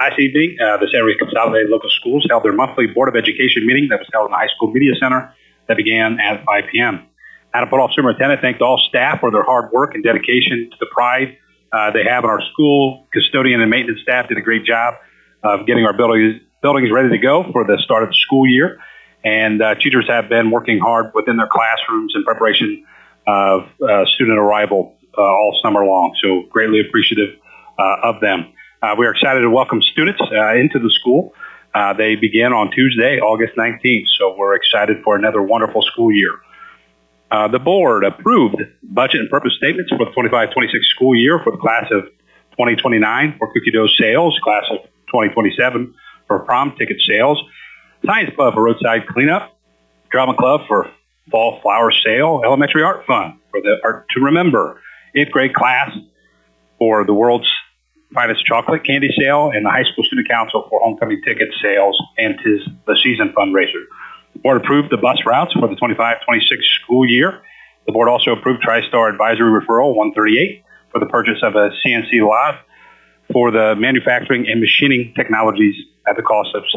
Last evening, the Santa Rosa Consolidated Local Schools held their monthly Board of Education meeting that was held in the High School Media Center that began at 5 p.m. Adam Putoff, Superintendent, thanked all staff for their hard work and dedication to the pride they have in our school. Custodian and maintenance staff did a great job of getting our buildings ready to go for the start of the school year. And teachers have been working hard within their classrooms in preparation of student arrival all summer long. So greatly appreciative of them. We are excited to welcome students into the school. They begin on Tuesday, August 19th. So we're excited for another wonderful school year. The board approved budget and purpose statements for the 25-26 school year for the class of 2029 for cookie dough sales, class of 2027 for prom ticket sales, Science Club for roadside cleanup, Drama Club for fall flower sale, Elementary Art Fund for the Art to Remember, 8th grade class for the world's finest chocolate candy sale, and the High School Student Council for homecoming ticket sales and 'Tis the Season fundraiser. The board approved the bus routes for the 25-26 school year. The board also approved TriStar Advisory Referral 138 for the purchase of a CNC lathe for the manufacturing and machining technologies at the cost of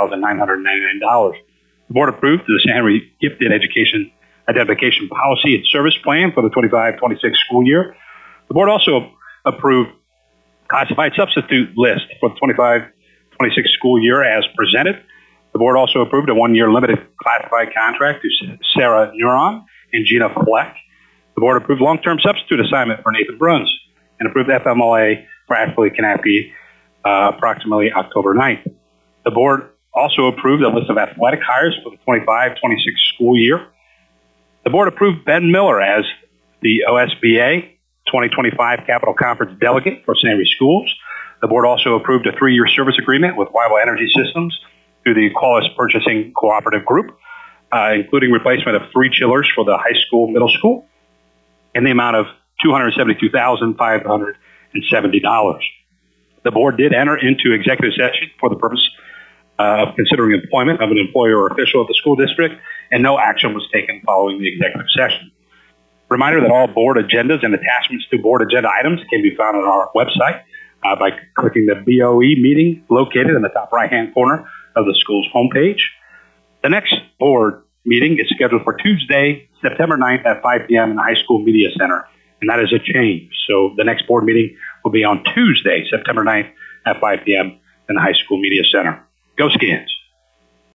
$71,999. The board approved the San Henry Gifted Education Identification Policy and Service Plan for the 25-26 school year. The board also approved classified substitute list for the 25-26 school year as presented. The board also approved a one-year limited classified contract to Sarah Neuron and Gina Fleck. The board approved long-term substitute assignment for Nathan Bruns and approved FMLA for Ashley Kanapi approximately October 9th. The board also approved a list of athletic hires for the 25-26 school year. The board approved Ben Miller as the OSBA 2025 Capital Conference delegate for San Henry Schools. The board also approved a 3-year service agreement with Wible Energy Systems through the Qualis Purchasing Cooperative Group, including replacement of 3 chillers for the high school, middle school, in the amount of $272,570. The board did enter into executive session for the purpose of considering employment of an employee or official of the school district, and no action was taken following the executive session. Reminder that all board agendas and attachments to board agenda items can be found on our website by clicking the BOE meeting located in the top right-hand corner of the school's homepage. The next board meeting is scheduled for Tuesday, September 9th at 5 p.m. in the High School Media Center, and that is a change. So the next board meeting will be on Tuesday, September 9th at 5 p.m. in the High School Media Center. Go Skins!